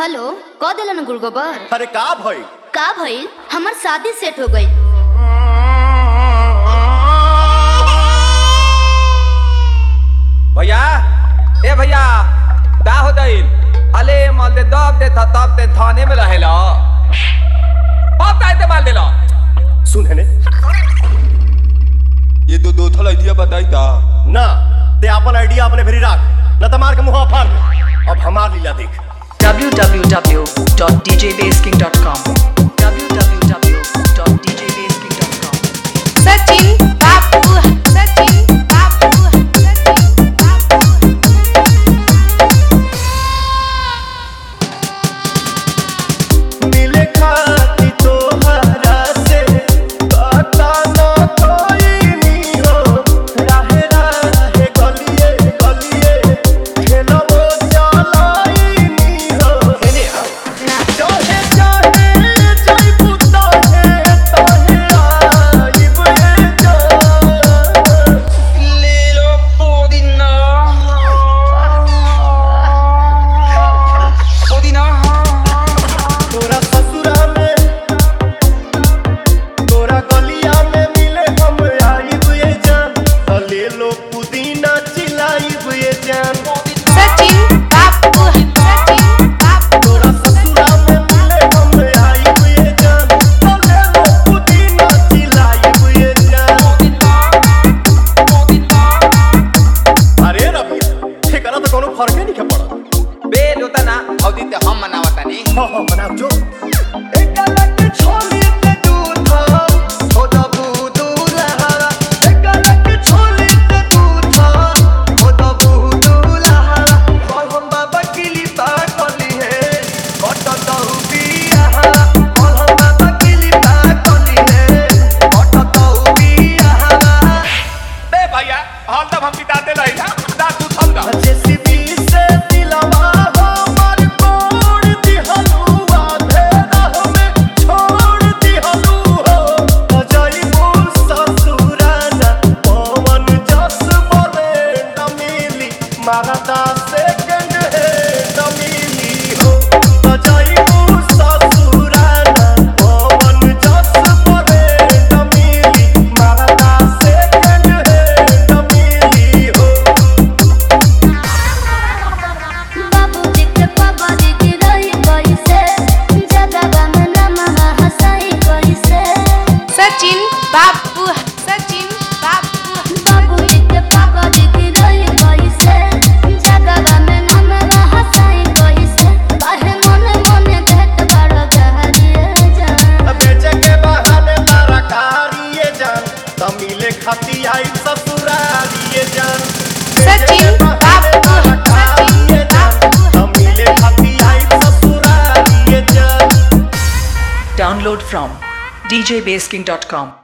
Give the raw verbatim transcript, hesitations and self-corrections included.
Hello क दिलन गुड़गोबर। अरे का भइल? का भइल? हमार शादी सेट हो गई। भैया ए भैया का हो गइल? अले माल दे दब दे था तब ते थाने में रहेला। अब का इस्तेमाल देला? सुन है ने ये तो दो थल आइडिया बताई था ना ते अपन आइडिया अपने भेरी राख न त मार के मुंह फाड़ दे। अब हमार लीला देख। w w w dot d j bass king dot com w w w dot d j bass king dot com Sachin बापू सचिन बापू सचिन बापू मिले खाती तोहरा से पता न कोई नी हो। राहे राहे गलिए गलिए खेलबो चलाई नी हो। चाहे चाहे जई पुता है तहे आइब ए जान। ले लो पुदीना पुदीना तोरा ससुरा में तोरा गलिया में मिले हम आइब ए जान। त ले लो पुदीना चिलाइब ए जान। सचिन बापू सचिन बापू तोरा ससुरा में मिले हम आइब ए जान। त ले लो पुदीना चिलाइब ए जान। अरे रबिया ठेकाना तो कोनो फर्क नहीं पड़त। बे लोता ना औदी ते हम मनावतानी। हाँ हाँ बनाओ जो एक अलग छोली ते दूध हो दबू दूल्हा। एक अलग छोली ते दूध हो दबू दूल्हा। और हम बाबा किली पागली है कट दहु बिया। और हम बाबा किली पागली है कट दहु बिया। बे भैया हाल तब हम बिताते रही ना दा तू समझा। जेसीबी से दिलवा हमर तोड़ दिहलुआ भेड़ा में छोड़ दिहलु हो। अजाइबू ससुराना पवन जस बोले न मिली मरदा सेकंड हैंड मिली हो। अजाइबू ससुराना पवन जस बोले न मिली मरदा सेकंड हैंड मिली हो। बाबूजी के पापा जी की रही कैसे जगह में नमः हंसाई कैसे। सचिन बापू सचिन बापू बाबूजी के पापा जी की रही कैसे जगह में नमः हंसाई कैसे। काहे मने मने देत बड़ गहरिए जान। बेचे के बहाने तारा कारिए जान। त मिले खाती आई ससुरारिए जान। सचिन बापू सचिन बापू त मिले खाती आई ससुरारिए जान। download from d j bass king dot com